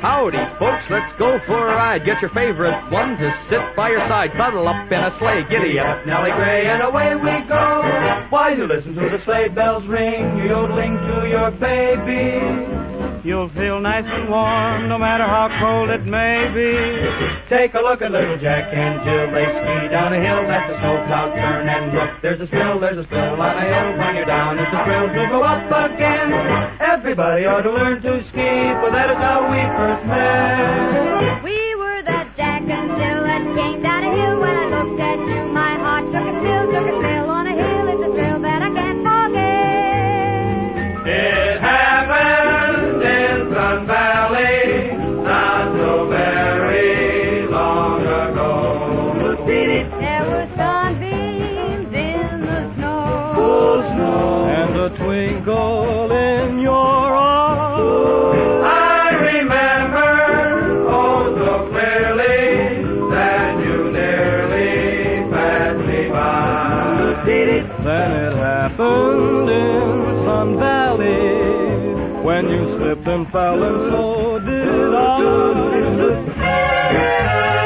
Howdy, folks, let's go for a ride. Get your favorite one to sit by your side. Cuddle up in a sleigh, giddy up, Nellie Gray, and away we go. While you listen to the sleigh bells ring, you're yodeling to your baby. You'll feel nice and warm, no matter how cold it may be. Take a look at little Jack and Jill. They ski down a hill, let the snow clouds turn and look. There's a spill on a hill. When you're down, it's a thrill to go up again. Everybody ought to learn to ski, for that is how we first met. We were that Jack and Jill that came down a hill. When I looked at you, my heart took a thrill on a hill. It's a thrill that I can't forget. It happened in Sun Valley, not so very long ago. There were sunbeams in the snow, And a twinkle in your eye. I remember, oh so clearly, that you nearly passed me by. Then it happened in Sun Valley, when you slipped and fell, and so did I.